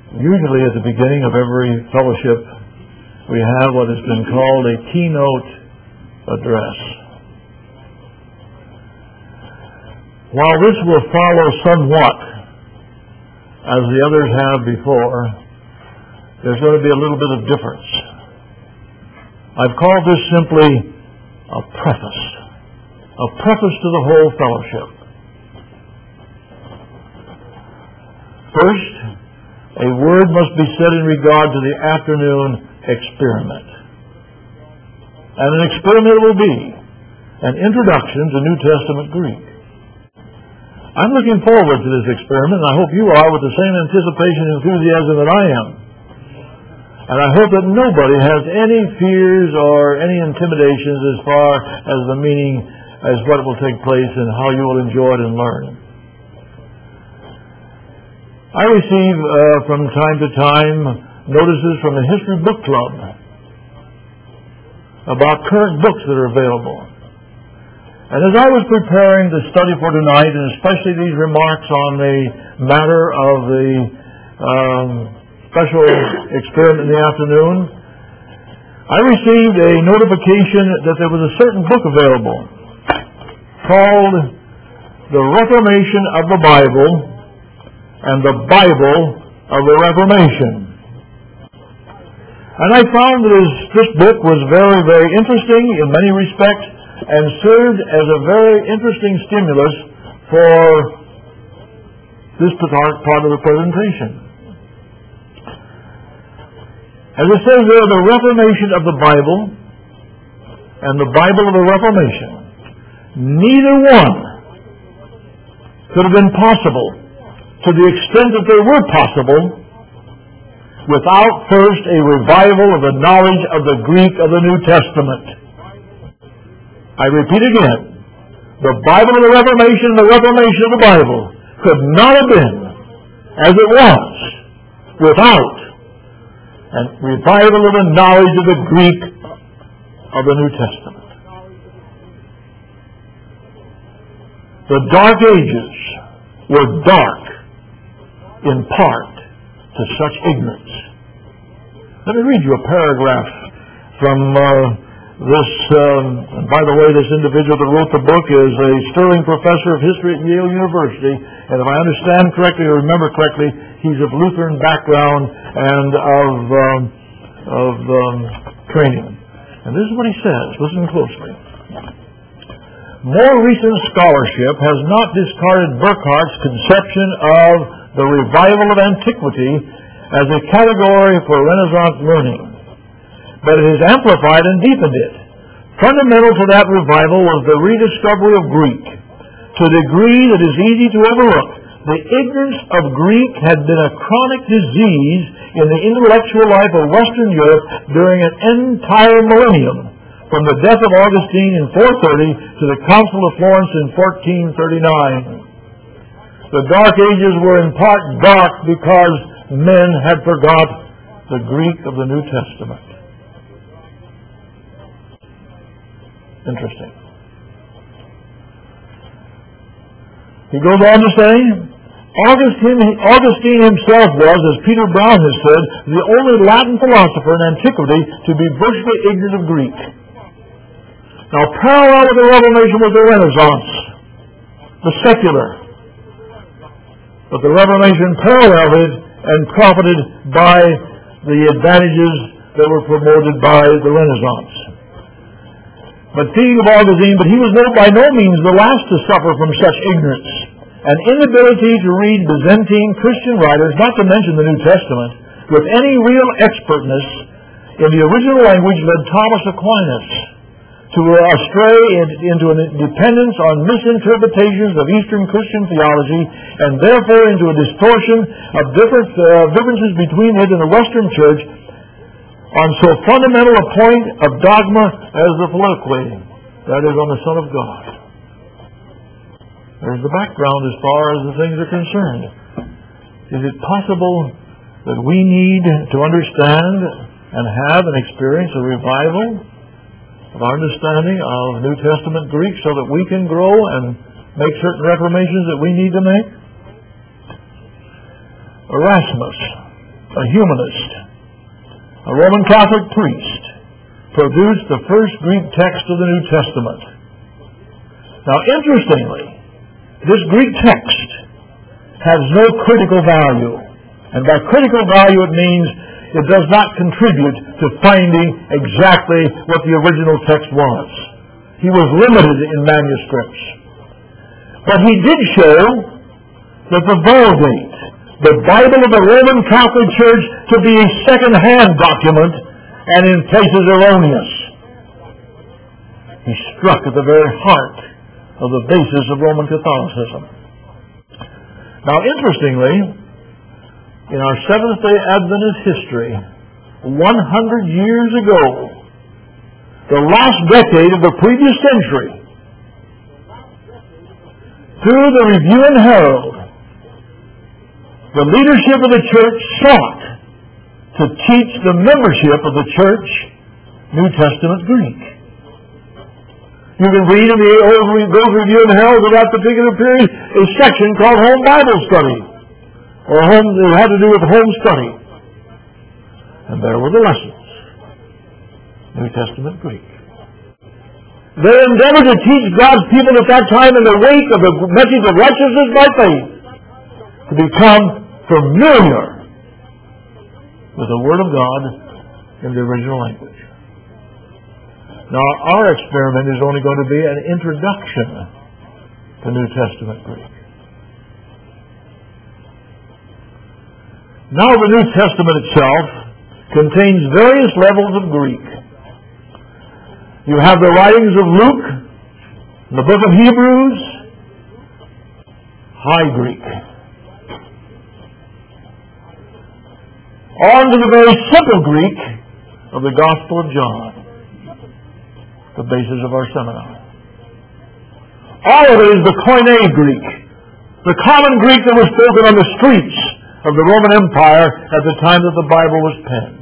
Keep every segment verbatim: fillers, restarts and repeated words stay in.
Usually at the beginning of every fellowship, we have what has been called a keynote address. While this will follow somewhat as the others have before, there's going to be a little bit of difference. I've called this simply a preface. A preface to the whole fellowship. First, a word must be said in regard to the afternoon experiment. And an experiment it will be, an introduction to New Testament Greek. I'm looking forward to this experiment, and I hope you are, with the same anticipation and enthusiasm that I am. And I hope that nobody has any fears or any intimidations as far as the meaning, as what will take place and how you will enjoy it and learn. I receive uh, from time to time notices from the History Book Club about current books that are available. And as I was preparing the study for tonight, and especially these remarks on the matter of the um, special experiment in the afternoon, I received a notification that there was a certain book available called The Reformation of the Bible and the Bible of the Reformation. And I found that this, this book was very, very interesting in many respects and served as a very interesting stimulus for this part of the presentation. As it says there, the Reformation of the Bible and the Bible of the Reformation. Neither one could have been possible to the extent that they were possible without first a revival of the knowledge of the Greek of the New Testament. I repeat again, the Bible of the Reformation and the Reformation of the Bible could not have been as it was without a revival of the knowledge of the Greek of the New Testament. The Dark Ages were dark in part to such ignorance. Let me read you a paragraph from uh, this, um, and by the way, this individual that wrote the book is a sterling professor of history at Yale University, and if I understand correctly or remember correctly, he's of Lutheran background and of, um, of um, training. And this is what he says. Listen closely. More recent scholarship has not discarded Burckhardt's conception of the revival of antiquity as a category for Renaissance learning, but it has amplified and deepened it. Fundamental to that revival was the rediscovery of Greek. To a degree that is easy to overlook, the ignorance of Greek had been a chronic disease in the intellectual life of Western Europe during an entire millennium, from the death of Augustine in four thirty to the Council of Florence in fourteen thirty-nine. The Dark Ages were in part dark because men had forgot the Greek of the New Testament. Interesting. He goes on to say, Augustine, Augustine himself was, as Peter Brown has said, the only Latin philosopher in antiquity to be virtually ignorant of Greek. Now, parallel with the Reformation was the Renaissance, the secular. But the Reformation paralleled it and profited by the advantages that were promoted by the Renaissance. But speaking of Augustine, but he was no, by no means the last to suffer from such ignorance. An inability to read Byzantine Christian writers, not to mention the New Testament, with any real expertness in the original language led Thomas Aquinas to astray into a dependence on misinterpretations of Eastern Christian theology, and therefore into a distortion of different, uh, differences between it and the Western Church on so fundamental a point of dogma as the Filioque, that is, on the Son of God. There's the background as far as the things are concerned. Is it possible that we need to understand and have and experience a revival of our understanding of New Testament Greek so that we can grow and make certain reformations that we need to make? Erasmus, a humanist, a Roman Catholic priest, produced the first Greek text of the New Testament. Now, interestingly, this Greek text has no critical value. And by critical value, it means it does not contribute to finding exactly what the original text was. He was limited in manuscripts. But he did show that the Vulgate, the Bible of the Roman Catholic Church, to be a second-hand document and in places erroneous. He struck at the very heart of the basis of Roman Catholicism. Now, interestingly, in our Seventh-day Adventist history, one hundred years ago, the last decade of the previous century, through the Review and Herald, the leadership of the church sought to teach the membership of the church New Testament Greek. You can read in the Old Review and Herald of that particular period a section called Home Bible Study, or home, it had to do with home study. And there were the lessons. New Testament Greek. They endeavored to teach God's people at that time in the wake of the message of righteousness by faith to become familiar with the Word of God in the original language. Now, our experiment is only going to be an introduction to New Testament Greek. Now, the New Testament itself contains various levels of Greek. You have the writings of Luke, the book of Hebrews, High Greek. On to the very simple Greek of the Gospel of John, the basis of our seminar. All of it is the Koine Greek, the common Greek that was spoken on the streets of the Roman Empire at the time that the Bible was penned.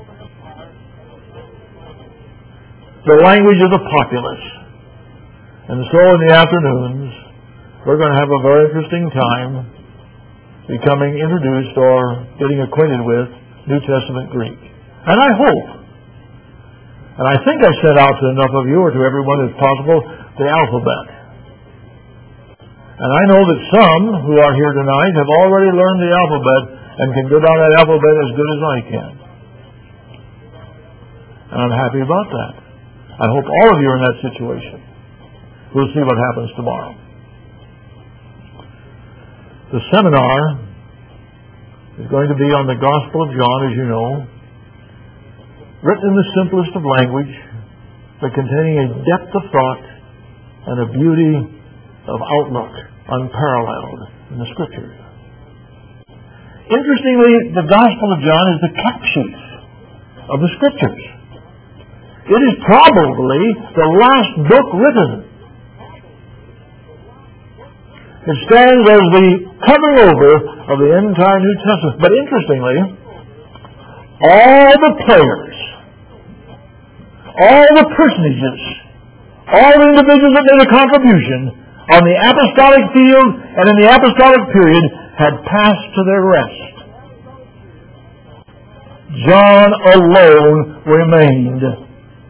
The language of the populace. And so in the afternoons, we're going to have a very interesting time becoming introduced or getting acquainted with New Testament Greek. And I hope, and I think I sent out to enough of you, or to everyone as possible, the alphabet. And I know that some who are here tonight have already learned the alphabet and can go down that alphabet as good as I can. And I'm happy about that. I hope all of you are in that situation. We'll see what happens tomorrow. The seminar is going to be on the Gospel of John, as you know, written in the simplest of language, but containing a depth of thought and a beauty of outlook unparalleled in the Scriptures. Interestingly, the Gospel of John is the capsule of the Scriptures. It is probably the last book written. It stands as the covering over of the entire New Testament. But interestingly, all the players, all the personages, all the individuals that made a contribution on the apostolic field and in the apostolic period had passed to their rest. John alone remained.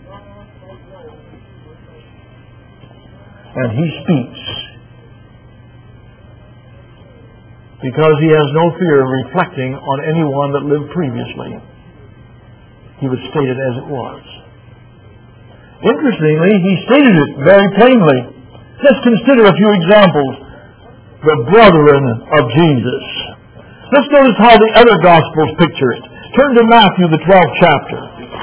And he speaks because he has no fear of reflecting on anyone that lived previously. He would state it as it was. Interestingly, he stated it very plainly. Let's consider a few examples. The brethren of Jesus. Let's notice how the other Gospels picture it. Turn to Matthew, the twelfth chapter.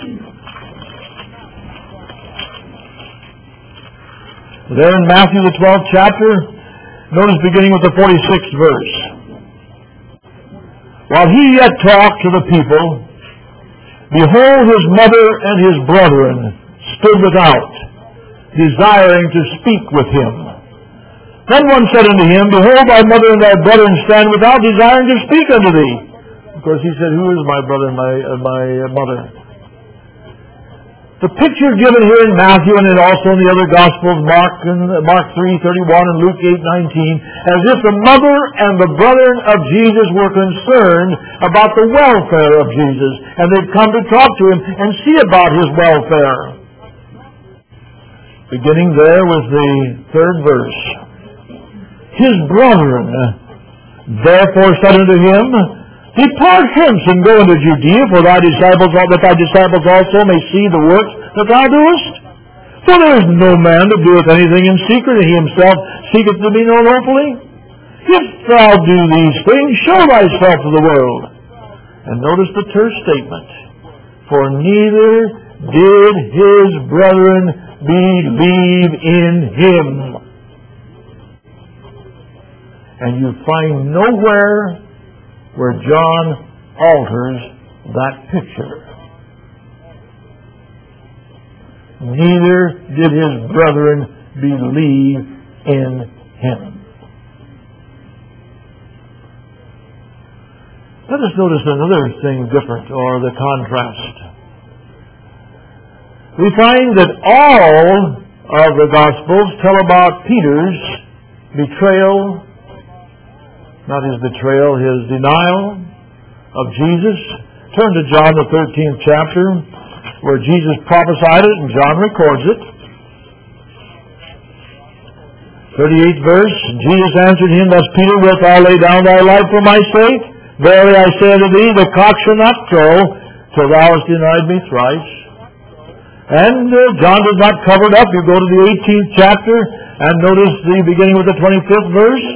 There in Matthew, the twelfth chapter, notice beginning with the forty-sixth verse. While he yet talked to the people, behold, his mother and his brethren stood without, desiring to speak with him. Then one said unto him, behold, thy mother and thy brethren stand without, desiring to speak unto thee. Of course, he said, who is my brother and my, uh, my uh, mother? The picture given here in Matthew and also in the other Gospels, Mark and Mark three thirty-one and Luke eight nineteen, as if the mother and the brethren of Jesus were concerned about the welfare of Jesus, and they'd come to talk to him and see about his welfare. Beginning there with the third verse. His brethren therefore said unto him, Depart hence and go into Judea, for thy disciples, that thy disciples also may see the works that thou doest. For there is no man that doeth anything in secret, and he himself seeketh to be known openly. If thou do these things, show thyself to the world. And notice the terse statement. For neither did his brethren believe in him. And you find nowhere where John alters that picture. Neither did his brethren believe in him. Let us notice another thing different, or the contrast. We find that all of the Gospels tell about Peter's betrayal, not his betrayal, his denial of Jesus. Turn to John the thirteenth chapter, where Jesus prophesied it and John records it. thirty-eighth verse, Jesus answered him, Thus Peter, wilt thou lay down thy life for my sake? Verily I say unto thee, the cock shall not crow till thou hast denied me thrice. And uh, John does not cover it up. You go to the eighteenth chapter and notice the beginning with the twenty-fifth verse.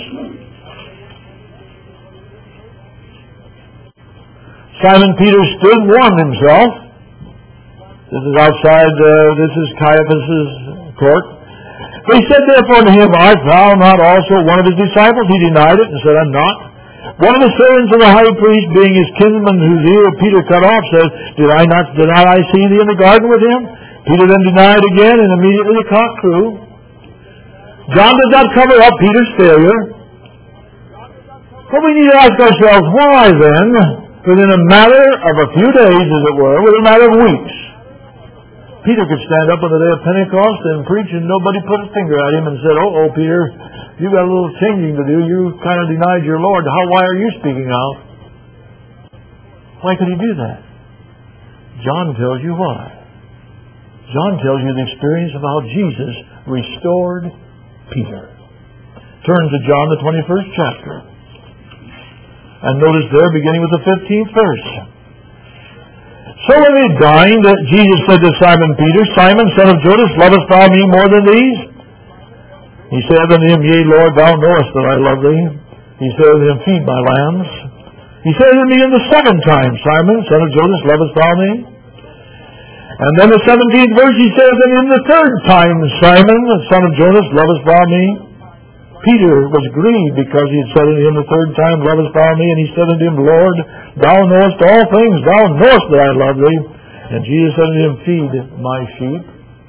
Simon Peter stood and warmed himself. This is outside, uh, this is Caiaphas' court. They said therefore to him, Art thou not also one of his disciples? He denied it and said, I'm not. One of the servants of the high priest, being his kinsman whose ear Peter cut off, said, Did I not, did not I see thee in the garden with him? Peter then denied again, and immediately the cock crew. John does not cover up Peter's failure. But we need to ask ourselves, why then, within a matter of a few days, as it were, within a matter of weeks, Peter could stand up on the day of Pentecost and preach, and nobody put a finger at him and said, oh, oh, Peter, you got a little changing to do. You kind of denied your Lord. How? Why are you speaking out? Why could he do that? John tells you why. John tells you the experience of how Jesus restored Peter. Turn to John, the twenty-first chapter. And notice there, beginning with the fifteenth verse. So when they dined, Jesus said to Simon Peter, Simon, son of Jonas, lovest thou me more than these? He said unto him, Yea, Lord, thou knowest that I love thee. He said unto him, Feed my lambs. He said unto me in the second time, Simon, son of Jonas, lovest thou me? And then the seventeenth verse, he says, And in the third time, Simon, son of Jonas, lovest thou me? Peter was grieved because he had said unto him the third time, Lovest thou me? And he said unto him, Lord, thou knowest all things. Thou knowest that I love thee. And Jesus said unto him, Feed my sheep.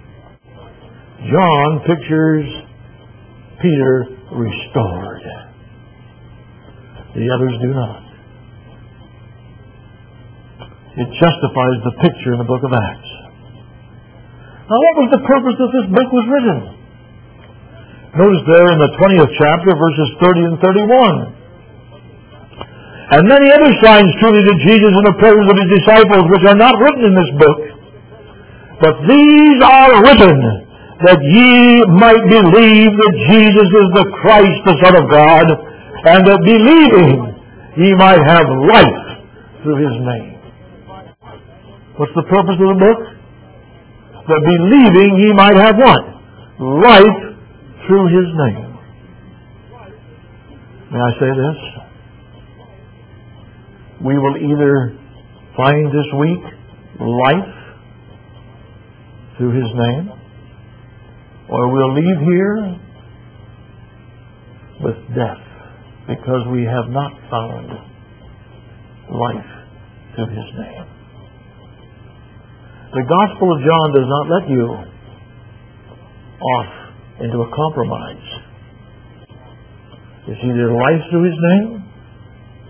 John pictures Peter restored. The others do not. It justifies the picture in the book of Acts. Now, what was the purpose that this book was written? Notice there in the twentieth chapter, verses thirty and thirty-one. And many other signs truly did Jesus in the presence of his disciples, which are not written in this book. But these are written, that ye might believe that Jesus is the Christ, the Son of God, and that believing ye might have life through his name. What's the purpose of the book? That believing ye might have what? Life through his name. May I say this? We will either find this week life through his name, or we'll leave here with death because we have not found life through his name. The Gospel of John does not let you off into a compromise. It's either life through his name,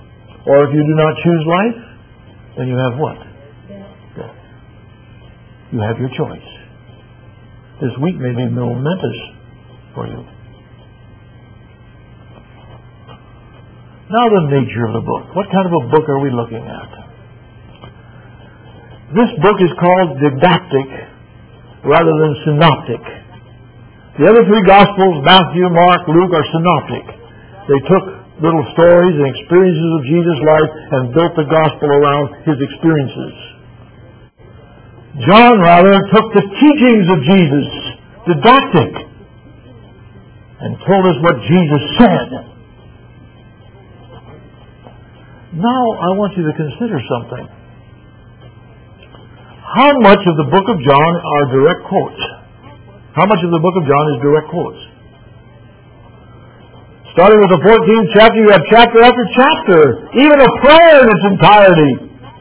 or if you do not choose life, then you have what? Death. You have your choice. This week may be momentous for you. Now the nature of the book. What kind of a book are we looking at? This book is called didactic rather than synoptic. The other three Gospels, Matthew, Mark, Luke, are synoptic. They took little stories and experiences of Jesus' life and built the Gospel around His experiences. John, rather, took the teachings of Jesus, didactic, and told us what Jesus said. Now, I want you to consider something. How much of the book of John are direct quotes? How much of the book of John is direct quotes? Starting with the fourteenth chapter, you have chapter after chapter, even a prayer in its entirety.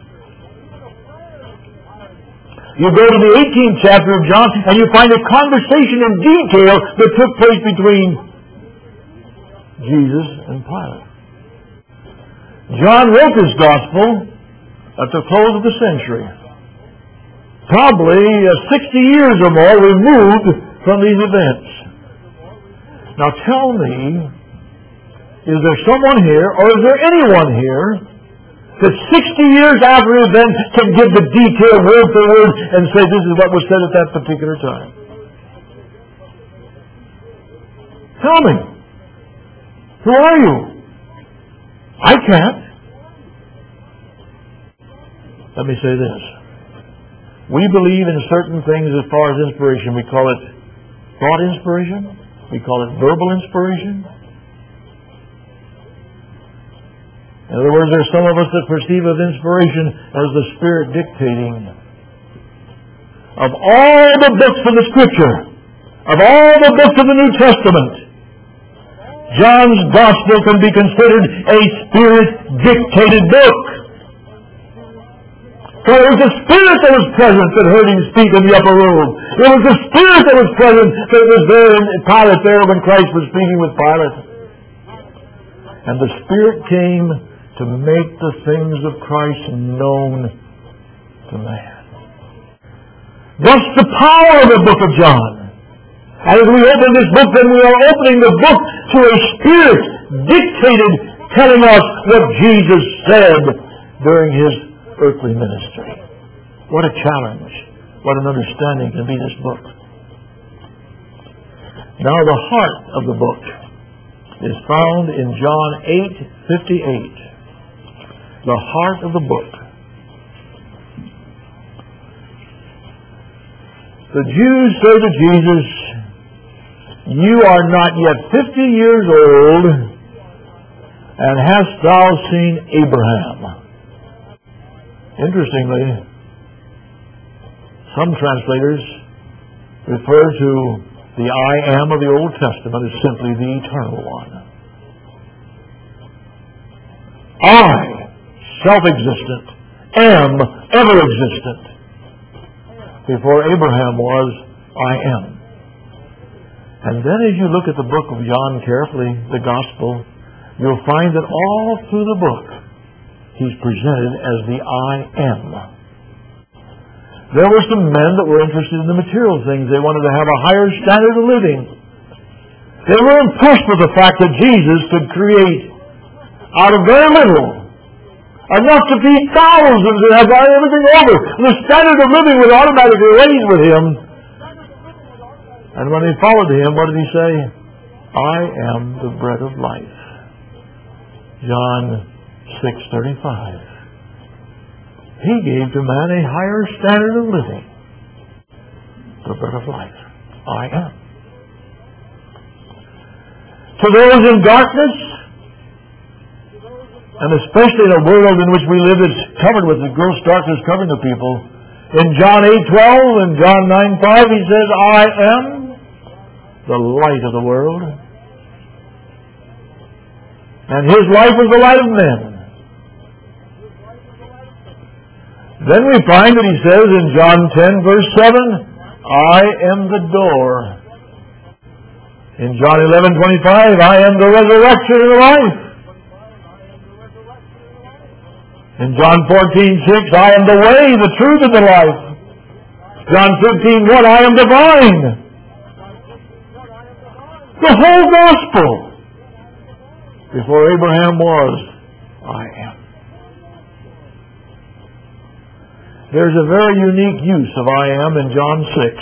You go to the eighteenth chapter of John, and you find a conversation in detail that took place between Jesus and Pilate. John wrote this gospel at the close of the century, probably uh, sixty years or more removed from these events. Now tell me, is there someone here, or is there anyone here, that sixty years after an event can give the detail word for word and say this is what was said at that particular time? Tell me. Who are you? I can't. Let me say this. We believe in certain things as far as inspiration. We call it thought inspiration. We call it verbal inspiration. In other words, there's some of us that perceive of inspiration as the Spirit dictating. Of all the books of the Scripture, of all the books of the New Testament, John's Gospel can be considered a Spirit-dictated book. For it was the Spirit that was present that heard him speak in the upper room. It was the Spirit that was present that was there in Pilate there when Christ was speaking with Pilate. And the Spirit came to make the things of Christ known to man. Thus the power of the book of John. And as we open this book, then we are opening the book to a Spirit dictated, telling us what Jesus said during His earthly ministry. What a challenge. What an understanding can be this book. Now the heart of the book is found in John eight fifty-eight. The heart of the book. The Jews say to Jesus, "You are not yet fifty years old, and hast thou seen Abraham?" Interestingly, some translators refer to the I am of the Old Testament as simply the Eternal One. I, self-existent, am ever-existent. Before Abraham was, I am. And then as you look at the book of John carefully, the Gospel, you'll find that all through the book, He's presented as the I am. There were some men that were interested in the material things. They wanted to have a higher standard of living. They were impressed with the fact that Jesus could create out of very little enough to feed thousands and have everything over. The standard of living was automatically raised with Him. And when they followed Him, what did He say? I am the bread of life. John six thirty-five. He gave to man a higher standard of living. The bread of life. I am. To those in darkness, and especially in a world in which we live that's covered with the gross darkness covering the people, in John eight twelve and John nine five, He says, I am the light of the world. And His life was the light of men. Then we find that He says in John ten verse seven, I am the door. In John eleven twenty-five, I am the resurrection and the life. In John fourteen six, I am the way, the truth, and the life. John fifteen, what? I am the vine. The whole gospel. Before Abraham was, I am. There's a very unique use of I am in John six.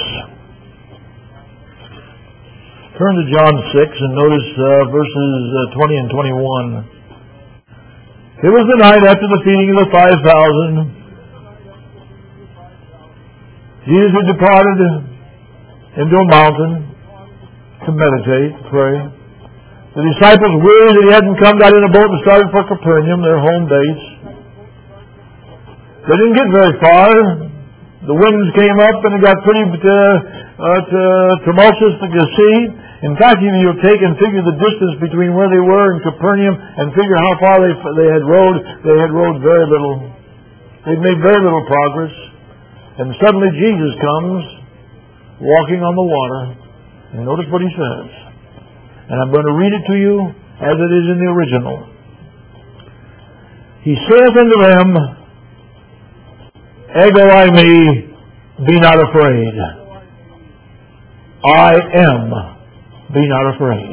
Turn to John six and notice uh, verses uh, twenty and twenty-one. It was the night after the feeding of the five thousand. Jesus had departed into a mountain to meditate, to pray. The disciples, weary that he hadn't come, got in a boat and started for Capernaum, their home base. They didn't get very far. The winds came up and it got pretty uh, uh, tumultuous to see. In fact, if you take and figure the distance between where they were and Capernaum and figure how far they they had rowed, they had rowed very little. They'd made very little progress. And suddenly Jesus comes walking on the water. And notice what he says. And I'm going to read it to you as it is in the original. He saith unto them, Ego eimi, be not afraid. I am, be not afraid.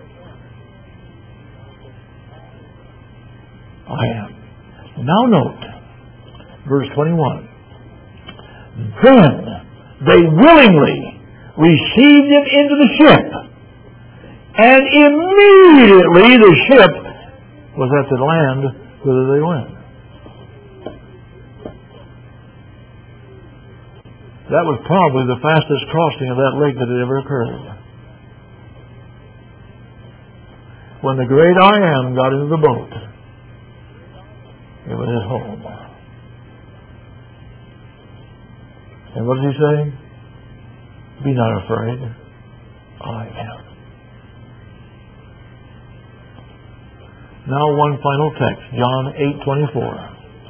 I am. Now note, verse twenty-one. Then they willingly received him into the ship, and immediately the ship was at the land whither they went. That was probably the fastest crossing of that lake that had ever occurred. When the great I Am got into the boat, it was his home. And what did he say? Be not afraid. I am. Now one final text, John eight twenty-four.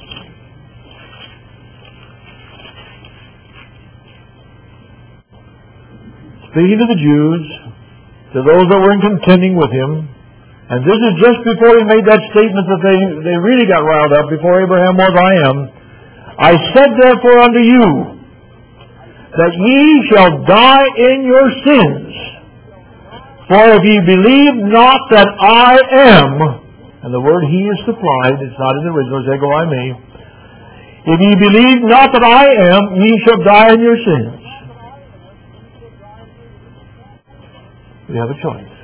Speaking to the Jews, to those that were in contending with him, and this is just before he made that statement that they, they really got riled up, before Abraham was, I am. I said therefore unto you, that ye shall die in your sins. For if ye believe not that I am, and the word he is supplied, it's not in the original, it's ego eimi. If ye believe not that I am, ye shall die in your sins. We have a choice.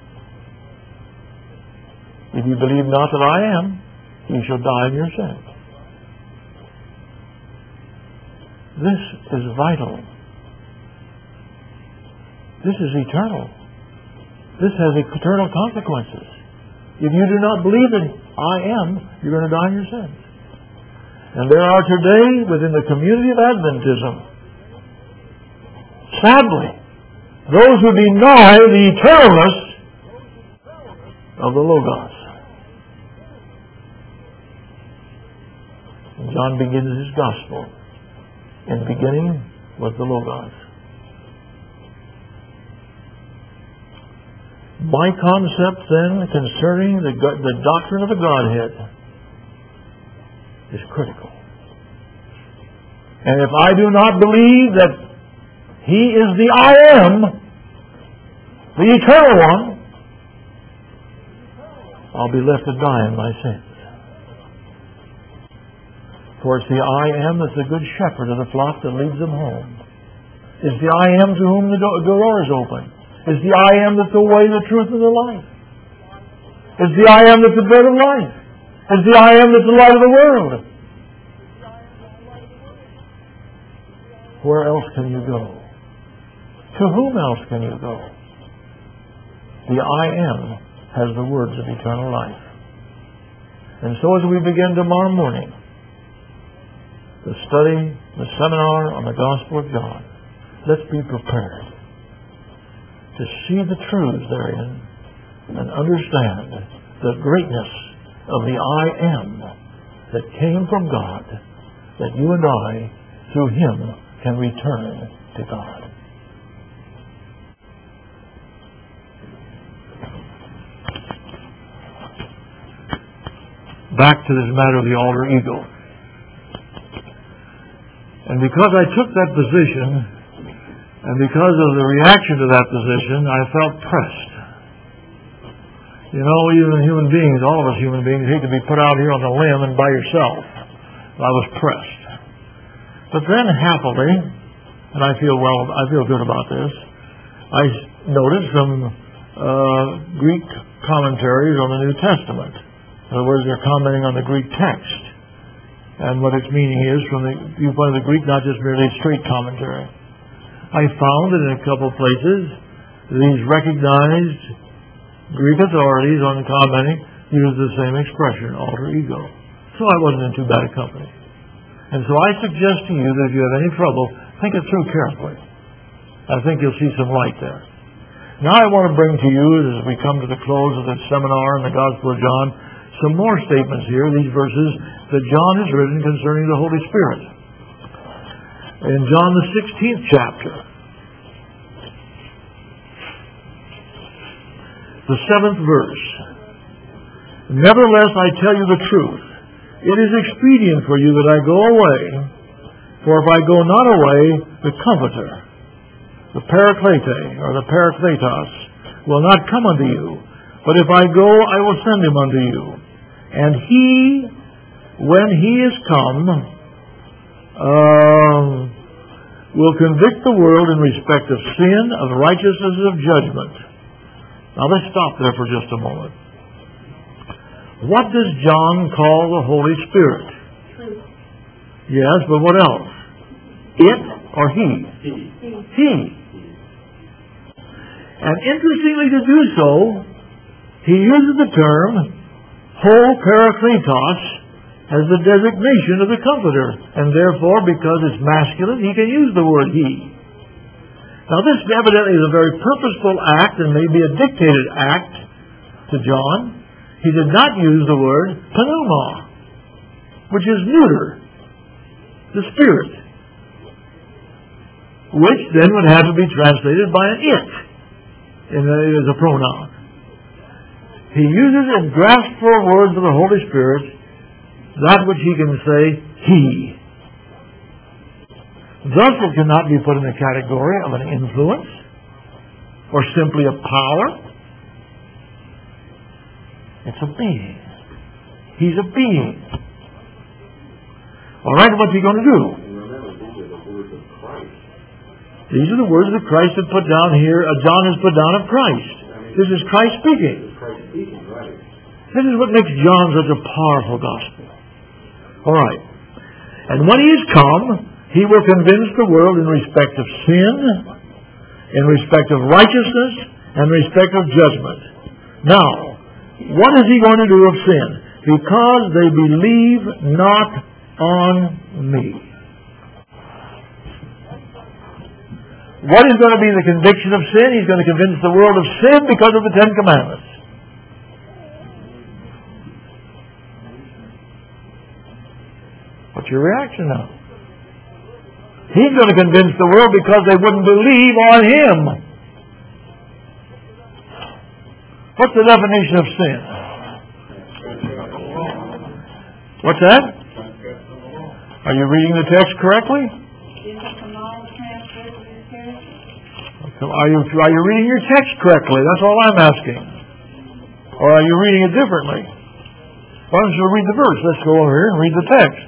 If you believe not that I am, you shall die in your sins. This is vital. This is eternal. This has eternal consequences. If you do not believe that I am, you're going to die in your sins. And there are today, within the community of Adventism, sadly, those who deny the eternalness of the Logos. And John begins his gospel. In the beginning was the Logos. My concept then concerning the, the doctrine of the Godhead is critical. And if I do not believe that He is the I Am, the eternal one, I'll be left to die in my sins. For it's the I Am that's the good shepherd of the flock that leads them home. It's the I Am to whom the door is open. It's the I Am that's the way, the truth, and the life. It's the I Am that's the bread of life. It's the I Am that's the light of the world. Where else can you go? To whom else can you go? The I Am has the words of eternal life. And so as we begin tomorrow morning, the study, the seminar on the Gospel of John, let's be prepared to see the truths therein and understand the greatness of the I Am that came from God, that you and I, through Him, can return to God. Back to this matter of the alter ego. And because I took that position, and because of the reaction to that position, I felt pressed. You know, even human beings, all of us human beings, hate to be put out here on a limb and by yourself. I was pressed. But then happily, and I feel well, I feel good about this, I noticed some uh, Greek commentaries on the New Testament. In other words, they're commenting on the Greek text and what its meaning is from the viewpoint of the Greek, not just merely a straight commentary. I found that in a couple of places, these recognized Greek authorities on commenting use the same expression, alter ego. So I wasn't in too bad a company. And so I suggest to you that if you have any trouble, think it through carefully. I think you'll see some light there. Now I want to bring to you, as we come to the close of this seminar in the Gospel of John, some more statements here, these verses that John has written concerning the Holy Spirit. In John the sixteenth chapter, the seventh verse, "Nevertheless I tell you the truth. It is expedient for you that I go away, for if I go not away, the Comforter, the Paraclete, or the Parakletos, will not come unto you. But if I go, I will send him unto you. And he, when he is come, uh, will convict the world in respect of sin, of righteousness, and of judgment." Now let's stop there for just a moment. What does John call the Holy Spirit? Truth. Yes, but what else? It or he? He. He. And interestingly to do so, he uses the term ho parakletos as the designation of the Comforter. And therefore, because it's masculine, he can use the word he. Now this evidently is a very purposeful act and may be a dictated act to John. He did not use the word pneuma, which is neuter, the Spirit, which then would have to be translated by an it in a, as a pronoun. He uses in graspful words of the Holy Spirit that which he can say, he. Thus it cannot be put in the category of an influence or simply a power. It's a being. He's a being. All right, what's he going to do? These are the words that Christ had put down here, uh, John has put down of Christ. This is Christ speaking. This is what makes John such a powerful gospel. All right. And when he is come, he will convince the world in respect of sin, in respect of righteousness, and in respect of judgment. Now, what is he going to do of sin? Because they believe not on me. What is going to be the conviction of sin? He's going to convince the world of sin because of the Ten Commandments. What's your reaction now? He's going to convince the world because they wouldn't believe on him. What's the definition of sin? What's that? Are you reading the text correctly? Are you, are you reading your text correctly? That's all I'm asking. Or are you reading it differently? Why don't you read the verse? Let's go over here and read the text.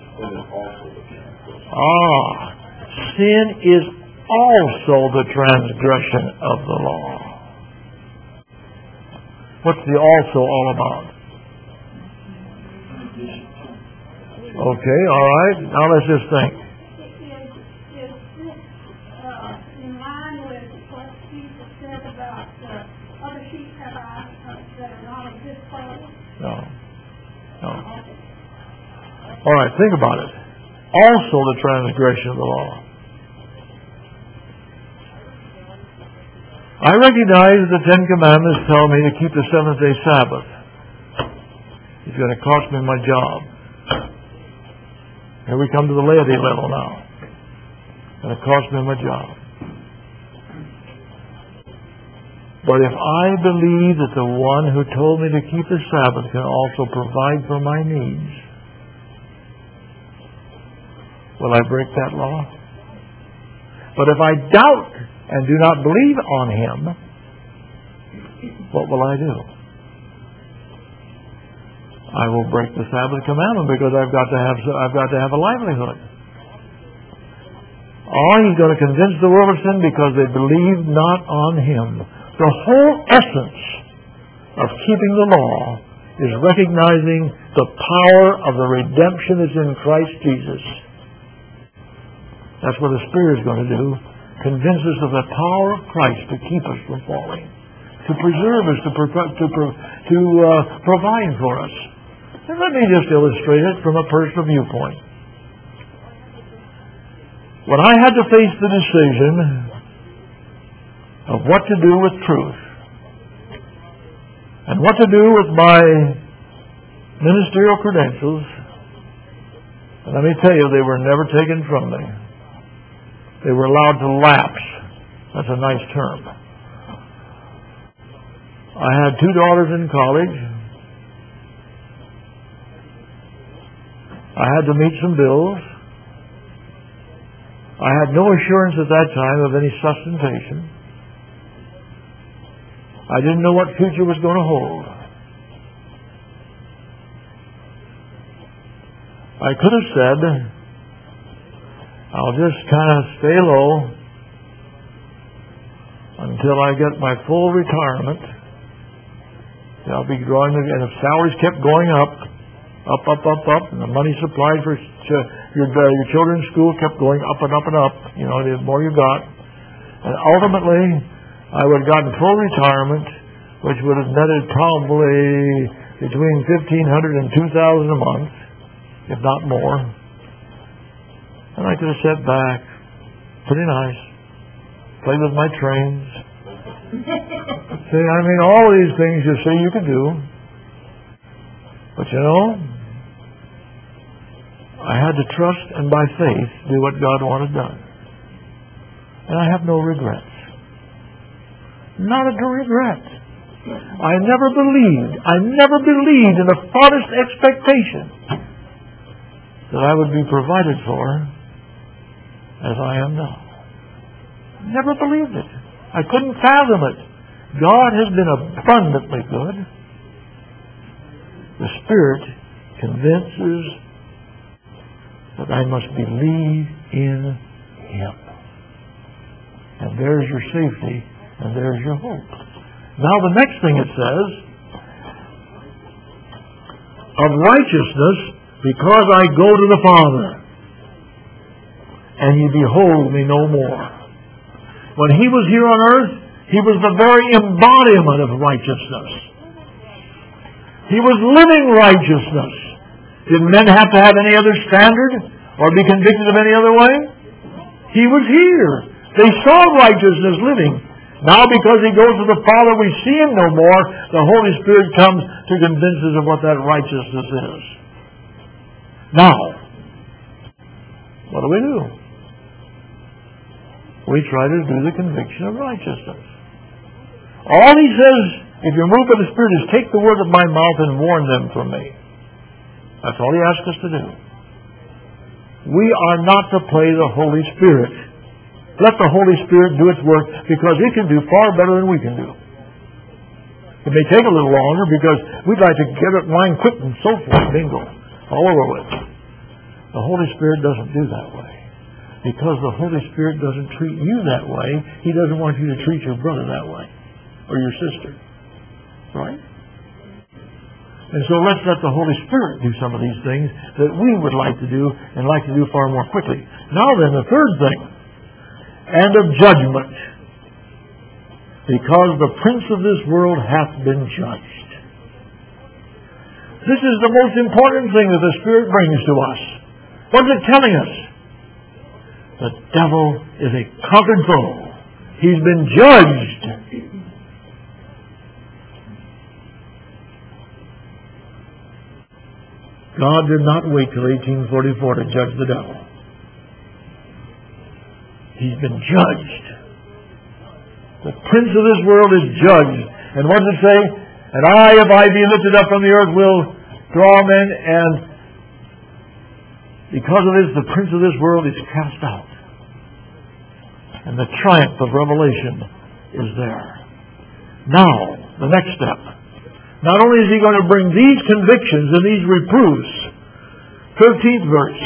Ah, sin is also the transgression of the law. What's the also all about? Okay, all right. Now let's just think. No. No. All right, think about it. Also the transgression of the law. I recognize the Ten Commandments tell me to keep the seventh day Sabbath. It's going to cost me my job. Here we come to the laity level now. It's going to cost me my job. But if I believe that the one who told me to keep the Sabbath can also provide for my needs, will I break that law? But if I doubt and do not believe on Him, what will I do? I will break the Sabbath commandment because I've got to have I've got to have a livelihood. Or He's going to convince the world of sin because they believe not on Him. The whole essence of keeping the law is recognizing the power of the redemption that's in Christ Jesus. That's what the Spirit is going to do. Convince us of the power of Christ to keep us from falling, to preserve us, to, pro- to, pro- to uh, provide for us. And let me just illustrate it from a personal viewpoint. When I had to face the decision of what to do with truth and what to do with my ministerial credentials, and let me tell you, they were never taken from me. They were allowed to lapse. That's a nice term. I had two daughters in college. I had to meet some bills. I had no assurance at that time of any sustentation. I didn't know what future was going to hold. I could have said, I'll just kind of stay low until I get my full retirement. I'll be drawing, and if salaries kept going up, up, up, up, up, and the money supplied for ch- your, uh, your children's school kept going up and up and up, you know, the more you got. And ultimately, I would have gotten full retirement, which would have netted probably between fifteen hundred dollars and two thousand dollars a month, if not more. And I could have sat back, pretty nice, played with my trains. See, I mean, all these things you say you could do. But you know, I had to trust and by faith do what God wanted done. And I have no regrets. Not a regret. I never believed, I never believed in the farthest expectation that I would be provided for as I am now. Never believed it. I couldn't fathom it. God has been abundantly good. The Spirit convinces that I must believe in Him. And there's your safety, and there's your hope. Now the next thing it says, of righteousness, because I go to the Father, and ye behold me no more. When He was here on earth, He was the very embodiment of righteousness. He was living righteousness. Did men have to have any other standard or be convicted of any other way? He was here. They saw righteousness living. Now because He goes to the Father, we see Him no more. The Holy Spirit comes to convince us of what that righteousness is. Now, what do we do? We try to do the conviction of righteousness. All He says, if you're moved by the Spirit, is take the word of my mouth and warn them from me. That's all He asks us to do. We are not to play the Holy Spirit. Let the Holy Spirit do its work, because it can do far better than we can do. It may take a little longer because we'd like to get it line quick and so forth, bingo, all over with. The Holy Spirit doesn't do that way. Because the Holy Spirit doesn't treat you that way, He doesn't want you to treat your brother that way, or your sister. Right? And so let's let the Holy Spirit do some of these things that we would like to do and like to do far more quickly. Now then, the third thing, and of judgment, because the prince of this world hath been judged. This is the most important thing that the Spirit brings to us. What is it telling us? The devil is a conquered foe. He's been judged. God did not wait till eighteen forty-four to judge the devil. He's been judged. The prince of this world is judged. And what does it say? And I, if I be lifted up from the earth, will draw men, and Because of this, the prince of this world is cast out. And the triumph of revelation is there. Now, the next step. Not only is he going to bring these convictions and these reproofs, thirteenth verse,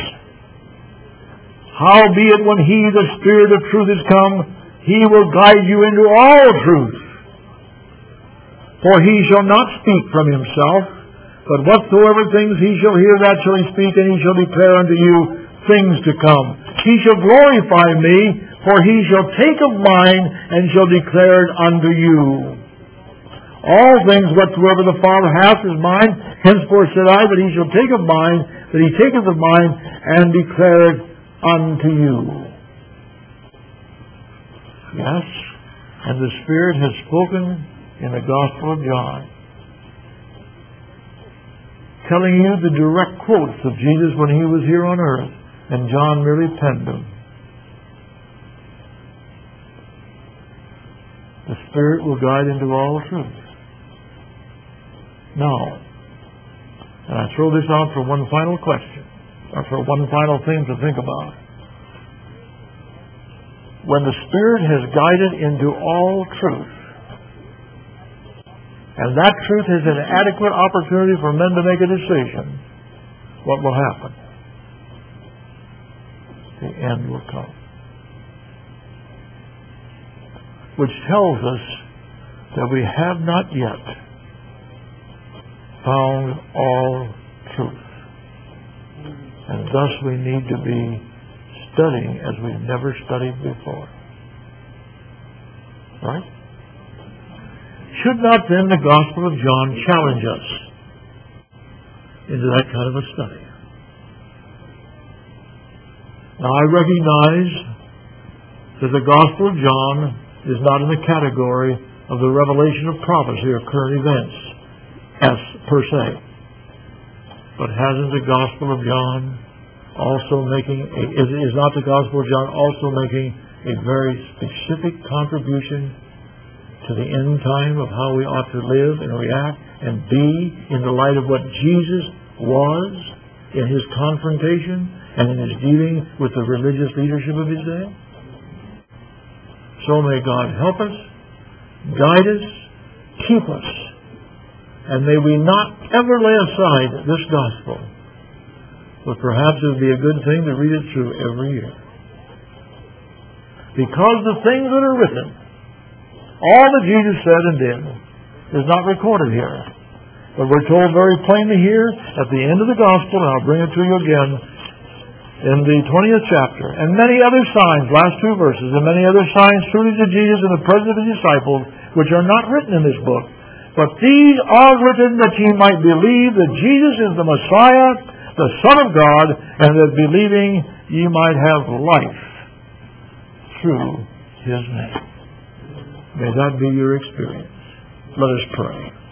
howbeit when he, the Spirit of truth, is come, he will guide you into all truth. For he shall not speak from himself, but whatsoever things he shall hear, that shall he speak, and he shall declare unto you things to come. He shall glorify me, for he shall take of mine, and shall declare it unto you. All things whatsoever the Father hath is mine, henceforth said I, that he shall take of mine, that he taketh of mine, and declare it unto you. Yes, and the Spirit has spoken in the Gospel of John, telling you the direct quotes of Jesus when he was here on earth, and John merely penned them. The Spirit will guide into all truth. Now, and I throw this out for one final question, or for one final thing to think about. When the Spirit has guided into all truth, and that truth is an adequate opportunity for men to make a decision, what will happen? The end will come. Which tells us that we have not yet found all truth. And thus we need to be studying as we've never studied before. Right? Should not then the Gospel of John challenge us into that kind of a study? Now I recognize that the Gospel of John is not in the category of the revelation of prophecy or current events as per se. But hasn't the Gospel of John also making a, is, is not the Gospel of John also making a very specific contribution to the end time of how we ought to live and react and be in the light of what Jesus was in his confrontation and in his dealing with the religious leadership of his day? So may God help us, guide us, keep us, and may we not ever lay aside this gospel, but perhaps it would be a good thing to read it through every year. Because the things that are written, all that Jesus said and did, is not recorded here. But we're told very plainly here at the end of the gospel, and I'll bring it to you again, in the twentieth chapter, and many other signs, last two verses, and many other signs truly to Jesus in the presence of his disciples, which are not written in this book. But these are written that ye might believe that Jesus is the Messiah, the Son of God, and that believing ye might have life through his name. May that be your experience. Let us pray.